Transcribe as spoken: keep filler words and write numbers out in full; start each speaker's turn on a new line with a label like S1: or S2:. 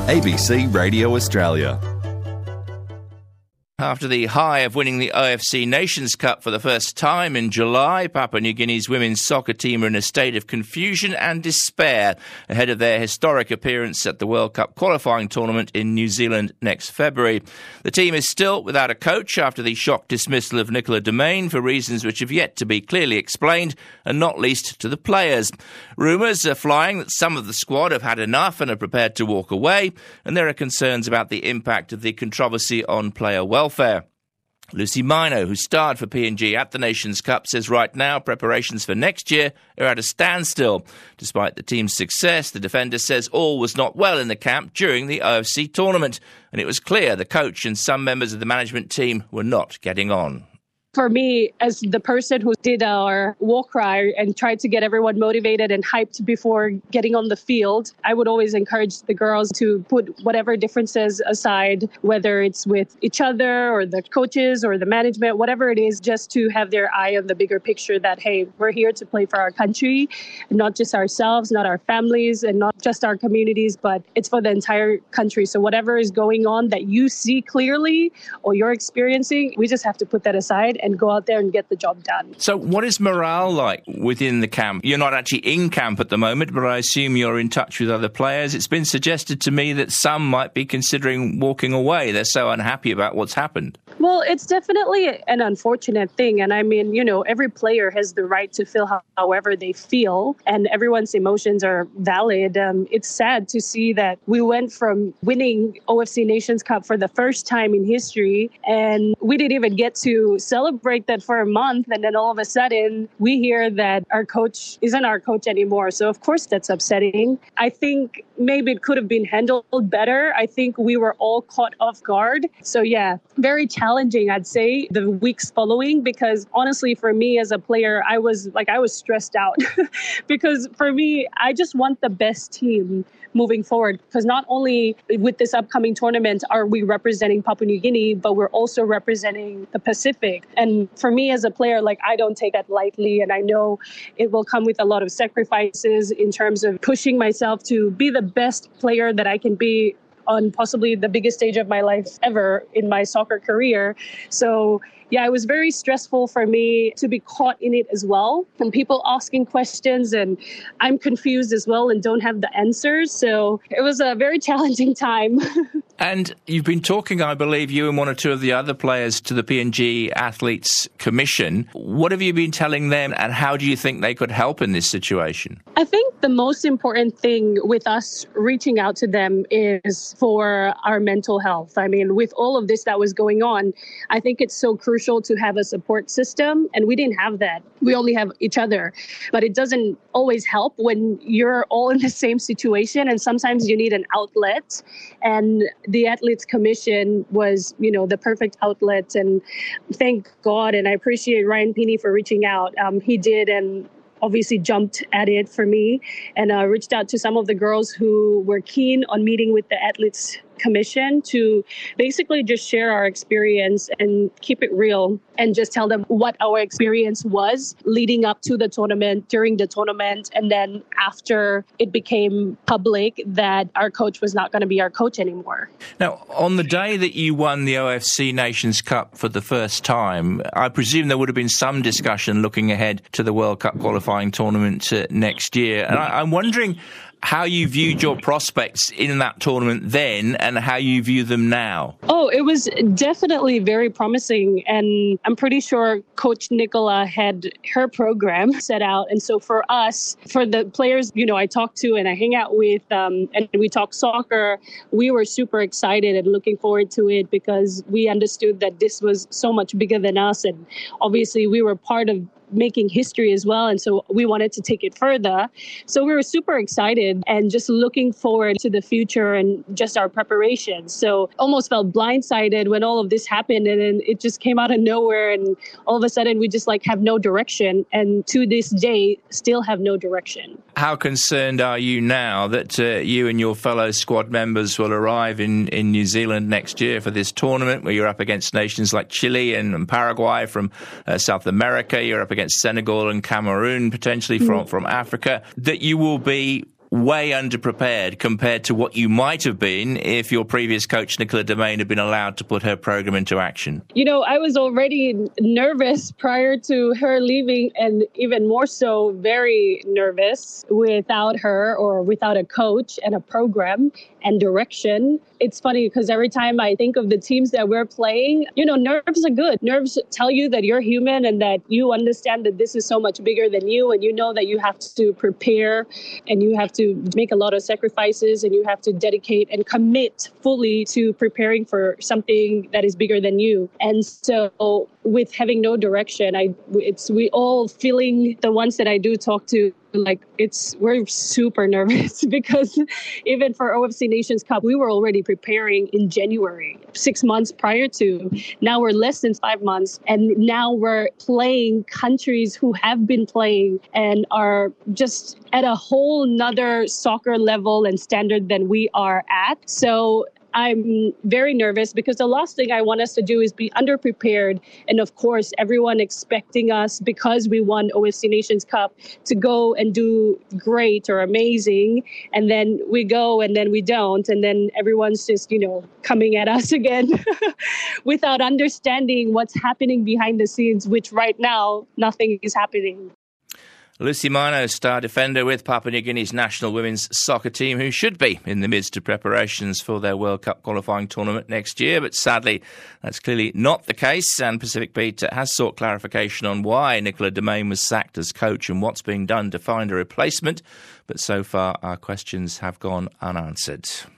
S1: A B C Radio Australia.
S2: After the high of winning the O F C Nations Cup for the first time in July, Papua New Guinea's women's soccer team are in a state of confusion and despair ahead of their historic appearance at the World Cup qualifying tournament in New Zealand next February. The team is still without a coach after the shock dismissal of Nicola Domain for reasons which have yet to be clearly explained, and not least to the players. Rumours are flying that some of the squad have had enough and are prepared to walk away, and there are concerns about the impact of the controversy on player welfare. Lucy Mino, who starred for P N G at the Nations Cup, says right now preparations for next year are at a standstill. Despite the team's success, the defender says all was not well in the camp during the O F C tournament, and it was clear the coach and some members of the management team were not getting on.
S3: For me, as the person who did our war cry and tried to get everyone motivated and hyped before getting on the field, I would always encourage the girls to put whatever differences aside, whether it's with each other or the coaches or the management, whatever it is, just to have their eye on the bigger picture that, hey, we're here to play for our country, not just ourselves, not our families, and not just our communities, but it's for the entire country. So whatever is going on that you see clearly or you're experiencing, we just have to put that aside and go out there and get the job done.
S2: So what is morale like within the camp? You're not actually in camp at the moment, but I assume you're in touch with other players. It's been suggested to me that some might be considering walking away. They're so unhappy about what's happened.
S3: Well, it's definitely an unfortunate thing. And I mean, you know, every player has the right to feel how, however they feel, and everyone's emotions are valid. Um, it's sad to see that we went from winning O F C Nations Cup for the first time in history, and we didn't even get to celebrate that for a month. And then all of a sudden we hear that our coach isn't our coach anymore. So of course that's upsetting. I think maybe it could have been handled better. I think we were all caught off guard. So yeah, very challenging, I'd say, the weeks following, because honestly, for me as a player, I was like, I was stressed out because for me, I just want the best team moving forward, because not only with this upcoming tournament are we representing Papua New Guinea, but we're also representing the Pacific. And for me as a player, like, I don't take that lightly, and I know it will come with a lot of sacrifices in terms of pushing myself to be the best player that I can be on possibly the biggest stage of my life ever in my soccer career. So yeah, it was very stressful for me to be caught in it as well. And people asking questions, and I'm confused as well and don't have the answers. So it was a very challenging time.
S2: And you've been talking, I believe, you and one or two of the other players to the P N G Athletes Commission. What have you been telling them, and how do you think they could help in this situation?
S3: I think the most important thing with us reaching out to them is for our mental health. I mean, with all of this that was going on, I think it's so crucial to have a support system, and we didn't have that. We only have each other, but it doesn't always help when you're all in the same situation, and sometimes you need an outlet, and the Athletes Commission was, you know, the perfect outlet. And thank God, and I appreciate Ryan Pini for reaching out. Um, he did, and obviously jumped at it for me, and uh, reached out to some of the girls who were keen on meeting with the Athletes Commission to basically just share our experience and keep it real, and just tell them what our experience was leading up to the tournament, during the tournament, and then after it became public that our coach was not going to be our coach anymore.
S2: Now, on the day that you won the O F C Nations Cup for the first time, I presume there would have been some discussion looking ahead to the World Cup qualifying tournament uh, next year. And I, I'm wondering how you viewed your prospects in that tournament then and how you view them now.
S3: Oh, it was definitely very promising. And I'm pretty sure Coach Nicola had her program set out. And so for us, for the players, you know, I talked to and I hang out with, um, and we talk soccer, we were super excited and looking forward to it, because we understood that this was so much bigger than us. And obviously we were part of making history as well. And so we wanted to take it further. So we were super excited and just looking forward to the future and just our preparations. So almost felt blindsided when all of this happened, and then it just came out of nowhere. And all of a sudden we just like have no direction. And to this day, still have no direction.
S2: How concerned are you now that uh, you and your fellow squad members will arrive in, in New Zealand next year for this tournament, where you're up against nations like Chile and, and Paraguay from uh, South America, you're up against Senegal and Cameroon, potentially from, mm. from Africa, that you will be way underprepared compared to what you might have been if your previous coach, Nicola Demain, had been allowed to put her program into action?
S3: You know, I was already nervous prior to her leaving, and even more so, very nervous without her or without a coach and a program and direction. It's funny because every time I think of the teams that we're playing, you know, nerves are good. Nerves tell you that you're human and that you understand that this is so much bigger than you, and you know that you have to prepare and you have to make a lot of sacrifices and you have to dedicate and commit fully to preparing for something that is bigger than you. And so with having no direction, I it's we all feeling, the ones that I do talk to, like it's we're super nervous because even for O F C Nations Cup, we were already preparing in January, six months prior to. Now we're less than five months. And now we're playing countries who have been playing and are just at a whole nother soccer level and standard than we are at. So I'm very nervous because the last thing I want us to do is be underprepared. And of course, everyone expecting us, because we won O F C Nations Cup, to go and do great or amazing. And then we go and then we don't. And then everyone's just, you know, coming at us again without understanding what's happening behind the scenes, which right now, nothing is happening.
S2: Lucy Mino, star defender with Papua New Guinea's national women's soccer team, who should be in the midst of preparations for their World Cup qualifying tournament next year. But sadly, that's clearly not the case. And Pacific Beat has sought clarification on why Nicola Demain was sacked as coach and what's being done to find a replacement. But so far, our questions have gone unanswered.